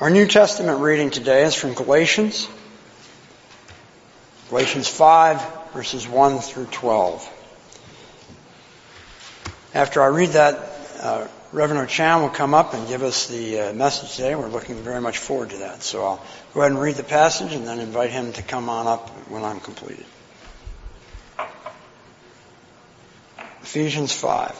Our New Testament reading today is from Galatians 5, verses 1 through 12. After I read that, Reverend Ochan will come up and give us the message today. We're looking very much forward to that. So I'll go ahead and read the passage and then invite him to come on up when I'm completed. Ephesians 5.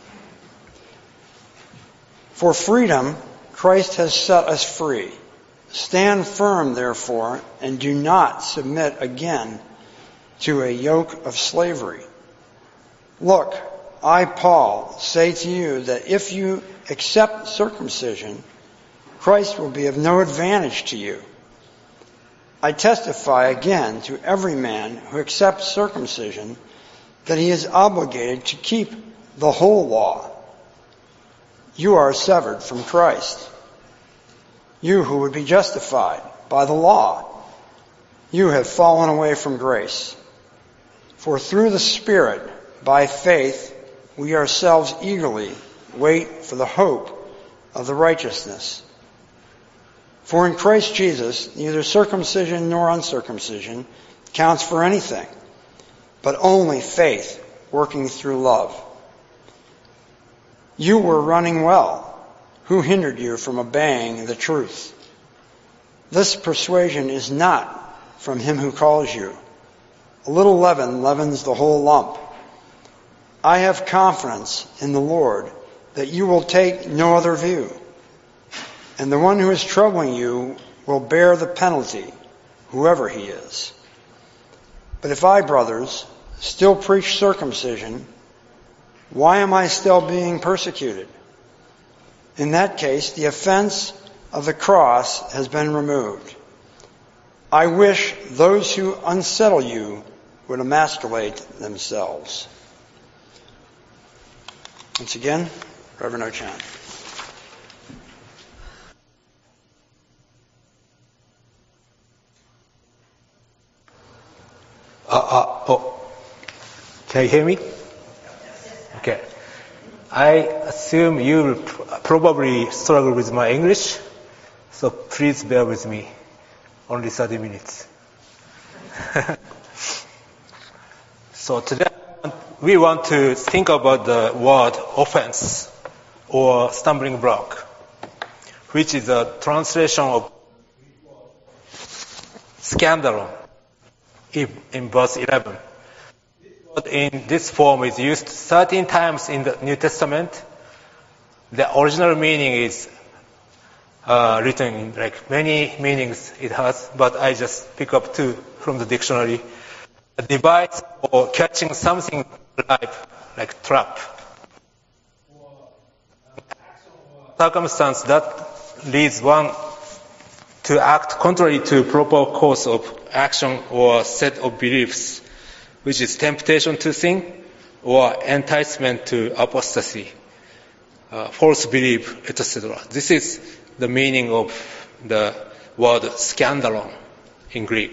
For freedom, Christ has set us free. Stand firm, therefore, and do not submit again to a yoke of slavery. Look, I, Paul, say to you that if you accept circumcision, Christ will be of no advantage to you. I testify again to every man who accepts circumcision that he is obligated to keep the whole law. You are severed from Christ. You who would be justified by the law, you have fallen away from grace. For through the Spirit, by faith, we ourselves eagerly wait for the hope of the righteousness. For in Christ Jesus, neither circumcision nor uncircumcision counts for anything, but only faith working through love. You were running well. Who hindered you from obeying the truth? This persuasion is not from him who calls you. A little leaven leavens the whole lump. I have confidence in the Lord that you will take no other view, and the one who is troubling you will bear the penalty, whoever he is. But if I, brothers, still preach circumcision, why am I still being persecuted? In that case, the offense of the cross has been removed. I wish those who unsettle you would emasculate themselves. Once again, Reverend Ochan. Can you hear me? Okay. I assume you will probably struggle with my English, so please bear with me. Only 30 minutes. So today we want to think about the word offense or stumbling block, which is a translation of scandalon in verse 11. In this form is used 13 times in the New Testament. The original meaning is written in like many meanings it has, but I just pick up two from the dictionary. A device for catching something alive, like trap. Circumstance that leads one to act contrary to proper course of action or set of beliefs, which is temptation to sin or enticement to apostasy, false belief, etc. This is the meaning of the word scandalon in Greek.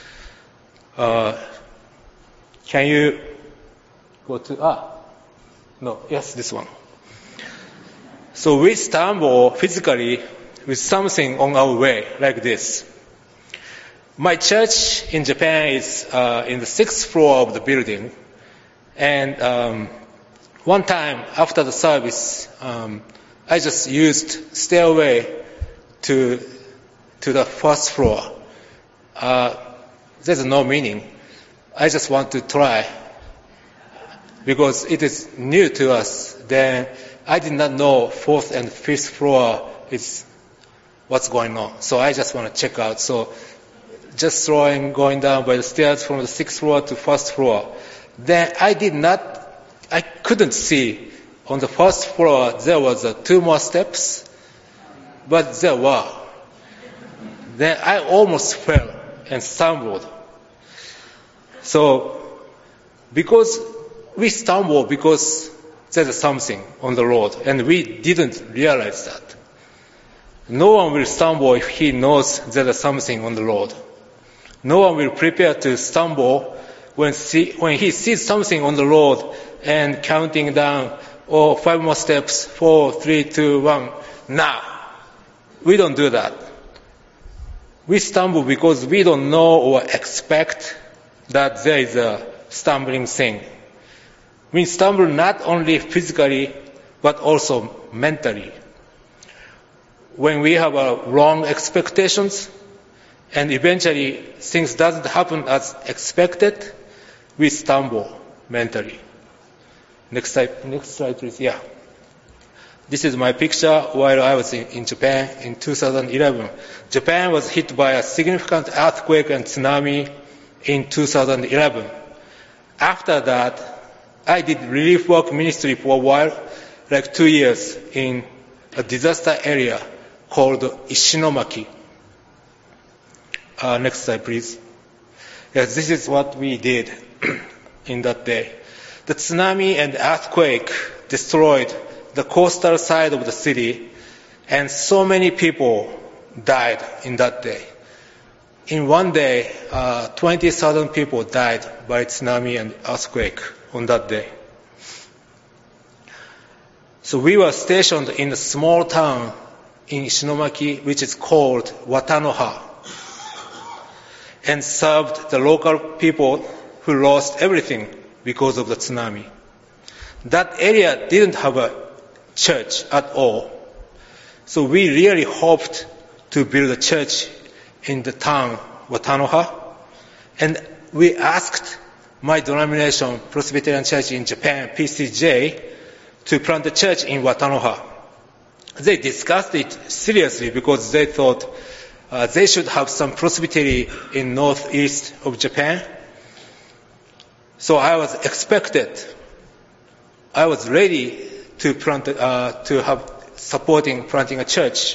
Can you go to, yes, this one. So we stumble physically with something on our way, like this. My church in Japan is in the 6th floor of the building, and one time after the service, I just used stairway to the 1st floor. There's no meaning. I just want to try because it is new to us. Then I did not know 4th and 5th floor is what's going on. So I just want to check out. So just going down by the stairs from the 6th floor to 1st floor. Then I couldn't see on the 1st floor there was 2 more steps, but there were. Then I almost fell and stumbled. So, because we stumble because there's something on the road, and we didn't realize that. No one will stumble if he knows there's something on the road. No one will prepare to stumble when he sees something on the road and counting down, 5 more steps, 4, 3, 2, 1. Nah, we don't do that. We stumble because we don't know or expect that there is a stumbling thing. We stumble not only physically, but also mentally. When we have wrong expectations, and eventually things doesn't happen as expected, we stumble mentally. Next slide, please. Yeah. This is my picture while I was in Japan in 2011. Japan was hit by a significant earthquake and tsunami in 2011. After that, I did relief work ministry for a while, like 2 years, in a disaster area called Ishinomaki. Next slide, please. Yes, this is what we did in that day. The tsunami and earthquake destroyed the coastal side of the city, and so many people died in that day. In one day, 20,000 people died by tsunami and earthquake on that day. So we were stationed in a small town in Ishinomaki, which is called Watanoha, and served the local people who lost everything because of the tsunami. That area didn't have a church at all. So we really hoped to build a church in the town, Watanoha. And we asked my denomination, Presbyterian Church in Japan, PCJ, to plant a church in Watanoha. They discussed it seriously because they thought they should have some prosperity in northeast of Japan. So I was ready to have supporting planting a church.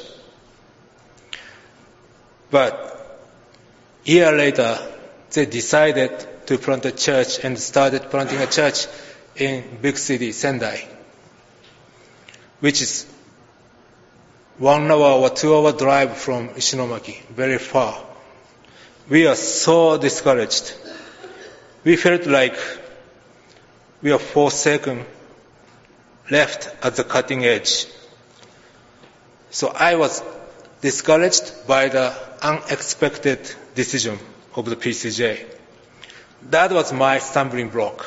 But a year later, they decided to plant a church and started planting a church in big city, Sendai, which is 1 hour or 2 hour drive from Ishinomaki, very far. We are so discouraged. We felt like we are forsaken, left at the cutting edge. So I was discouraged by the unexpected decision of the PCJ. That was my stumbling block.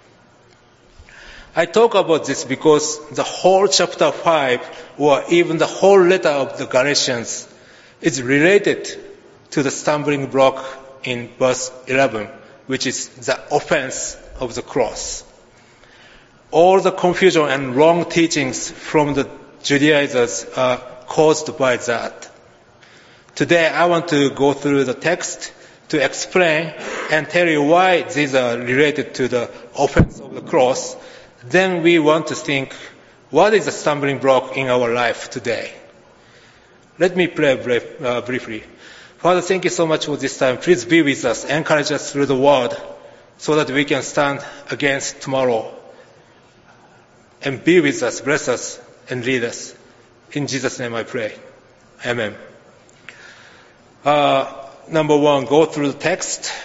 I talk about this because the whole chapter 5, or even the whole letter of the Galatians, is related to the stumbling block in verse 11, which is the offense of the cross. All the confusion and wrong teachings from the Judaizers are caused by that. Today I want to go through the text to explain and tell you why these are related to the offense of the cross. Then we want to think, what is the stumbling block in our life today? Let me pray briefly. Father, thank you so much for this time. Please be with us, encourage us through the word so that we can stand against tomorrow. And be with us, bless us, and lead us. In Jesus' name I pray. Amen. Number 1, go through the text.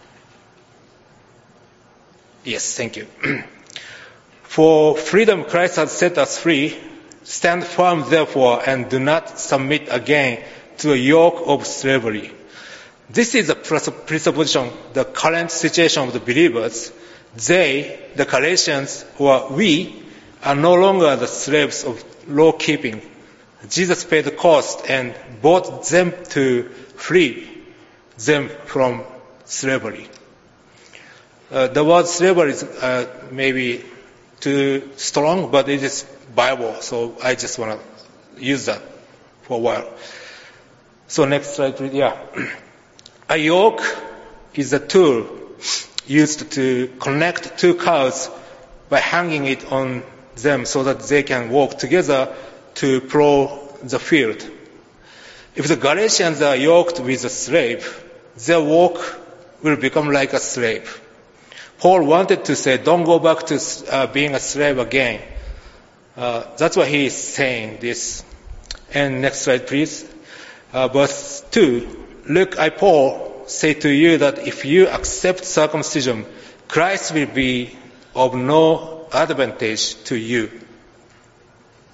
Yes, thank you. For freedom Christ has set us free. Stand firm, therefore, and do not submit again to a yoke of slavery. This is a presupposition, the current situation of the believers. They, the Galatians, or we, are no longer the slaves of law keeping. Jesus paid the cost and bought them to free them from slavery. The word slavery is maybe too strong, but it is Bible, so I just want to use that for a while. So next slide, please. Yeah. A yoke is a tool used to connect two cows by hanging it on them so that they can walk together to plow the field. If the Galatians are yoked with a slave, their walk will become like a slave. Paul wanted to say, don't go back to being a slave again. That's why he is saying this. And next slide, please. Verse 2. Look, I, Paul, say to you that if you accept circumcision, Christ will be of no advantage to you.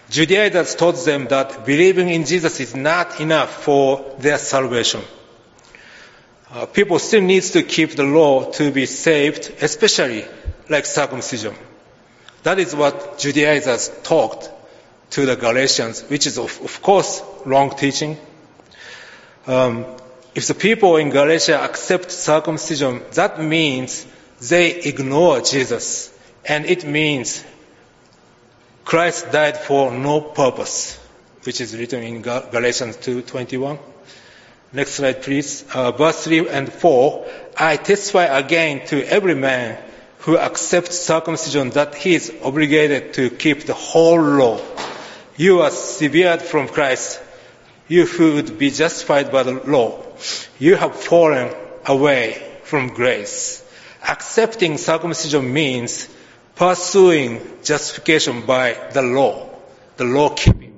Judaizers told them that believing in Jesus is not enough for their salvation. People still need to keep the law to be saved, especially like circumcision. That is what Judaizers taught to the Galatians, which is of course wrong teaching. If the people in Galatia accept circumcision, that means they ignore Jesus, and it means Christ died for no purpose, which is written in Galatians 2:21. Next slide, please. Verse 3 and 4. I testify again to every man who accepts circumcision that he is obligated to keep the whole law. You are severed from Christ, you who would be justified by the law. You have fallen away from grace. Accepting circumcision means pursuing justification by the law keeping.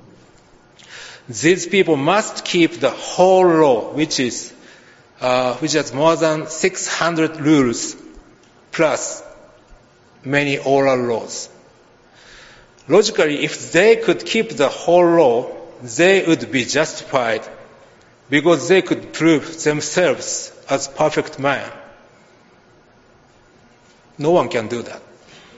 These people must keep the whole law, which has more than 600 rules, plus many oral laws. Logically, if they could keep the whole law, they would be justified because they could prove themselves as perfect man. No one can do that.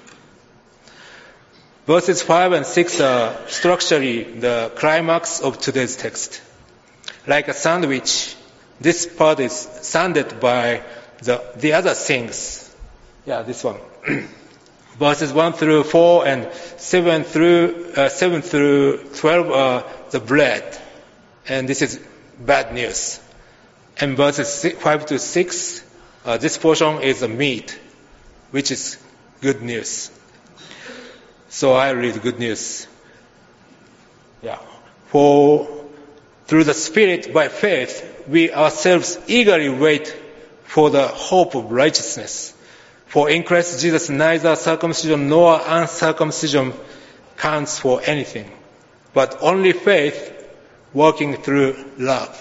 Verses 5 and 6 are structurally the climax of today's text. Like a sandwich, this part is sanded by the other things. Yeah, this one. Verses 1 through 4 and 7 through 12 are the bread. And this is bad news. And verses 5 to 6, this portion is the meat, which is good news. So I read good news. Yeah. For through the Spirit by faith, we ourselves eagerly wait for the hope of righteousness. For in Christ Jesus neither circumcision nor uncircumcision counts for anything, but only faith working through love.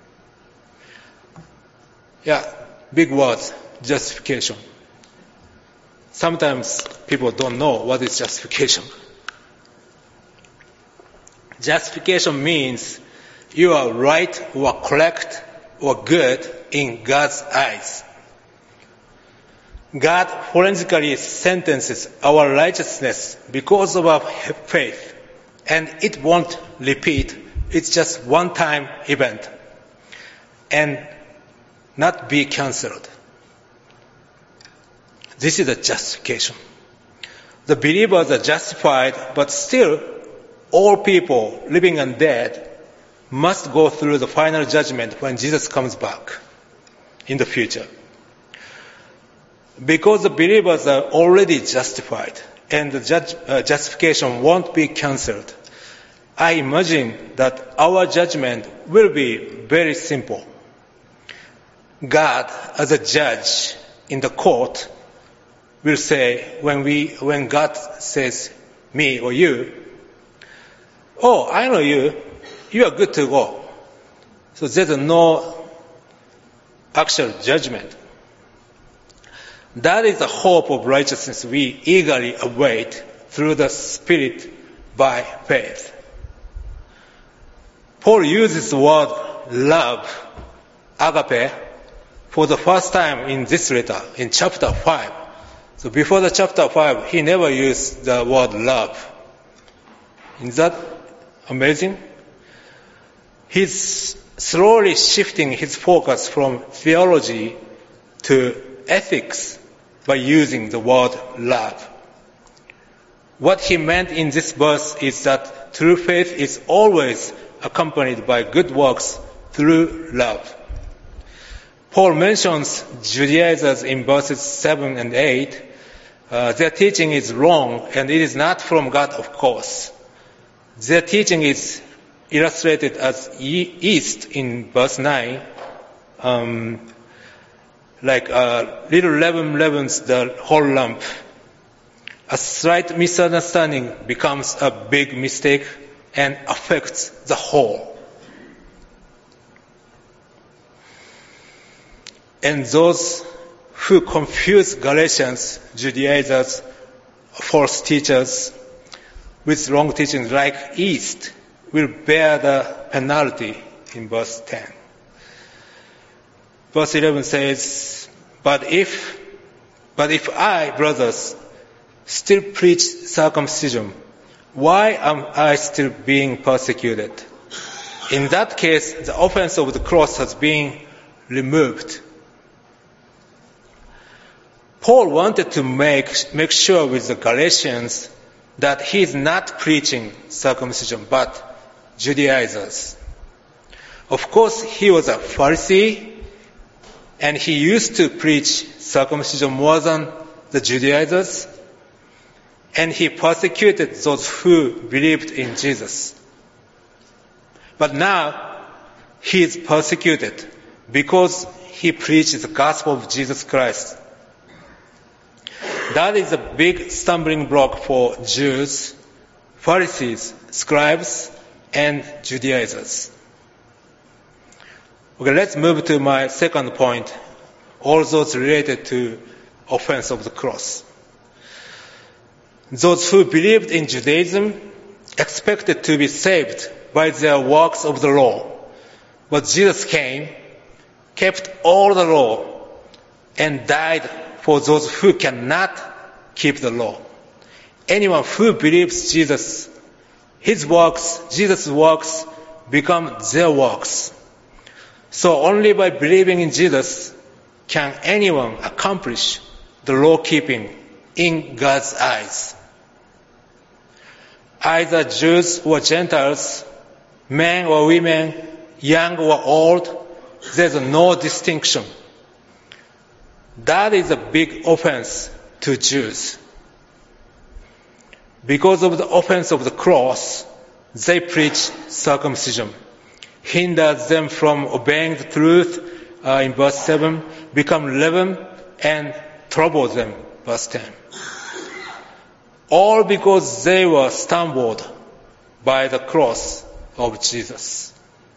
Yeah, big words, justification. Sometimes people don't know what is justification. Justification means you are right or correct or good in God's eyes. God forensically sentences our righteousness because of our faith, and it won't repeat. It's just one-time event and not be cancelled. This is a justification. The believers are justified, but still, all people, living and dead, must go through the final judgment when Jesus comes back in the future. Because the believers are already justified, and the justification won't be cancelled, I imagine that our judgment will be very simple. God, as a judge in the court, will say, when God says, me or you, oh, I know you, you are good to go. So there's no actual judgment. That is the hope of righteousness we eagerly await through the Spirit by faith. Paul uses the word love, agape, for the first time in this letter, in chapter 5. So before the chapter 5, he never used the word love. Is that amazing? He's slowly shifting his focus from theology to ethics by using the word love. What he meant in this verse is that true faith is always accompanied by good works through love. Paul mentions Judaizers in verses 7 and 8. Their teaching is wrong, and it is not from God, of course. Their teaching is illustrated as yeast in verse 9. Like a little leaven leavens the whole lump. A slight misunderstanding becomes a big mistake and affects the whole. And those who confuse Galatians, Judaizers, false teachers, with wrong teaching like yeast will bear the penalty in verse 10. Verse 11 says, But if I, brothers, still preach circumcision, why am I still being persecuted? In that case, the offense of the cross has been removed. Paul wanted to make sure with the Galatians that he is not preaching circumcision, but Judaizers. Of course, he was a Pharisee, and he used to preach circumcision more than the Judaizers, and he persecuted those who believed in Jesus. But now, he is persecuted because he preaches the gospel of Jesus Christ. That is a big stumbling block for Jews, Pharisees, scribes, and Judaizers. Okay, let's move to my second point, all those related to offense of the cross. Those who believed in Judaism expected to be saved by their works of the law. But Jesus came, kept all the law, and died for those who cannot keep the law. Anyone who believes Jesus, his works, Jesus' works, become their works. So only by believing in Jesus can anyone accomplish the law-keeping in God's eyes. Either Jews or Gentiles, men or women, young or old, there's no distinction. That is a big offense to Jews. Because of the offense of the cross, they preach circumcision, hinders them from obeying the truth, in verse 7, become leaven and trouble them, verse 10. All because they were stumbled by the cross of Jesus.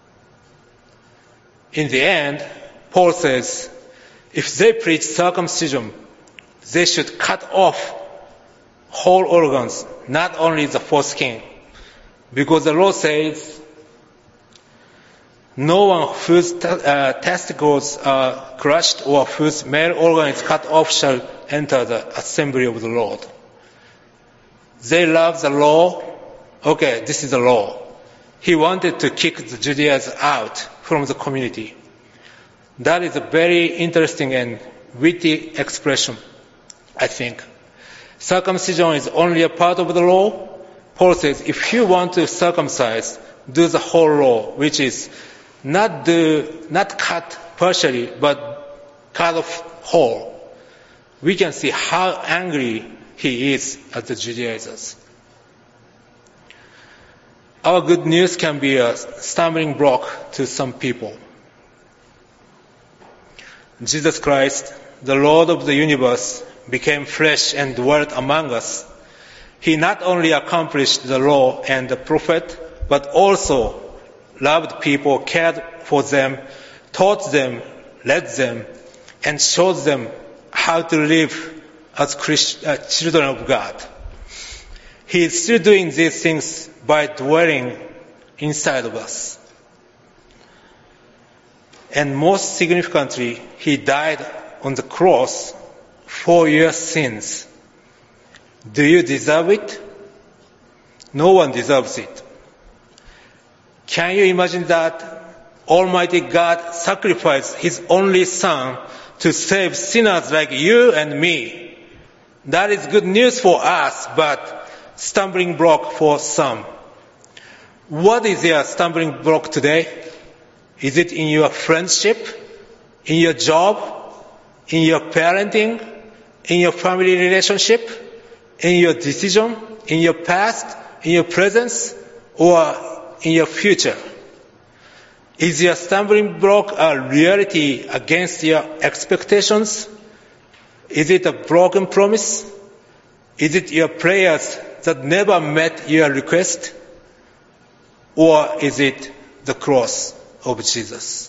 In the end, Paul says, if they preach circumcision, they should cut off whole organs, not only the foreskin. Because the law says, no one whose testicles are crushed or whose male organ is cut off shall enter the assembly of the Lord. They love the law. Okay, this is the law. He wanted to kick the Judaizers out from the community. That is a very interesting and witty expression, I think. Circumcision is only a part of the law. Paul says, if you want to circumcise, do the whole law, which is not cut partially, but cut off whole. We can see how angry he is at the Judaizers. Our good news can be a stumbling block to some people. Jesus Christ, the Lord of the universe, became flesh and dwelt among us. He not only accomplished the law and the prophet, but also loved people, cared for them, taught them, led them, and showed them how to live as children of God. He is still doing these things by dwelling inside of us. And most significantly, He died on the cross for your sins. Do you deserve it? No one deserves it. Can you imagine that Almighty God sacrificed His only Son to save sinners like you and me? That is good news for us, but stumbling block for some. What is your stumbling block today? Is it in your friendship, in your job, in your parenting, in your family relationship, in your decision, in your past, in your present, or in your future? Is your stumbling block a reality against your expectations? Is it a broken promise? Is it your prayers that never met your request? Or is it the cross of Jesus?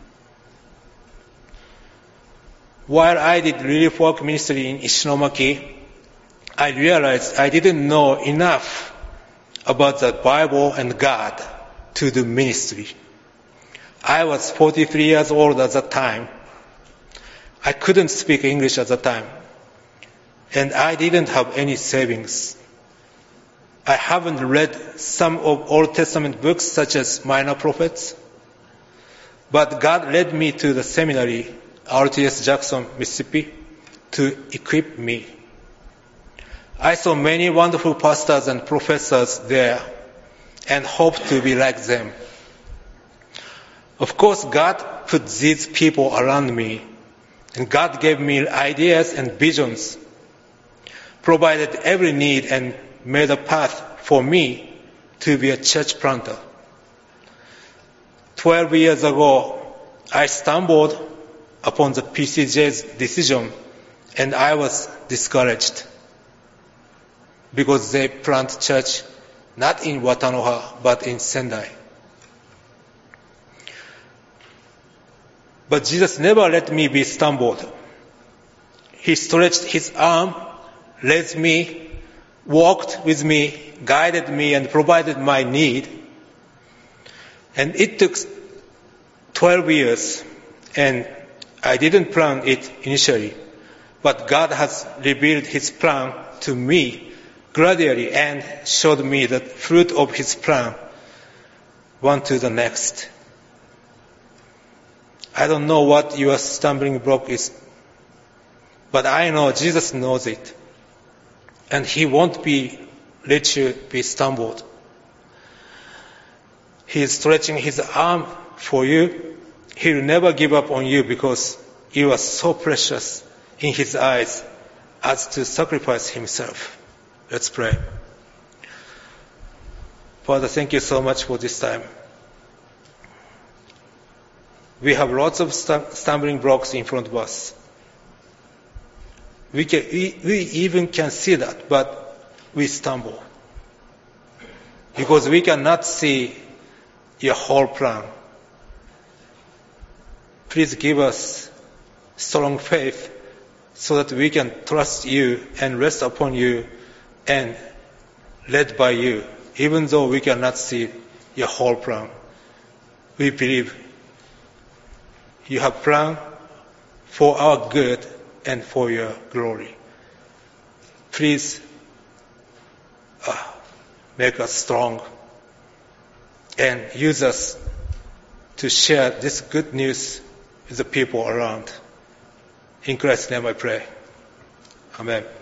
While I did relief work ministry in Ishinomaki, I realized I didn't know enough about the Bible and God to do ministry. I was 43 years old at that time. I couldn't speak English at that time. And I didn't have any savings. I haven't read some of Old Testament books such as Minor Prophets. But God led me to the seminary, RTS Jackson, Mississippi, to equip me. I saw many wonderful pastors and professors there and hoped to be like them. Of course, God put these people around me, and God gave me ideas and visions, provided every need, and made a path for me to be a church planter. 12 years ago, I stumbled upon the PCJ's decision, and I was discouraged because they plant church not in Watanoha, but in Sendai. But Jesus never let me be stumbled. He stretched his arm, led me, walked with me, guided me, and provided my need. And it took 12 years, and I didn't plan it initially. But God has revealed his plan to me gradually and showed me the fruit of his plan, one to the next. I don't know what your stumbling block is, but I know Jesus knows it. And he won't let you be stumbled. He is stretching his arm for you. He will never give up on you because you are so precious in his eyes as to sacrifice himself. Let's pray. Father, thank you so much for this time. We have lots of stumbling blocks in front of us. We even can see that, but we stumble. Because we cannot see your whole plan. Please give us strong faith so that we can trust you and rest upon you and led by you, even though we cannot see your whole plan. We believe you have planned for our good and for your glory. Please make us strong and use us to share this good news with the people around. In Christ's name I pray. Amen.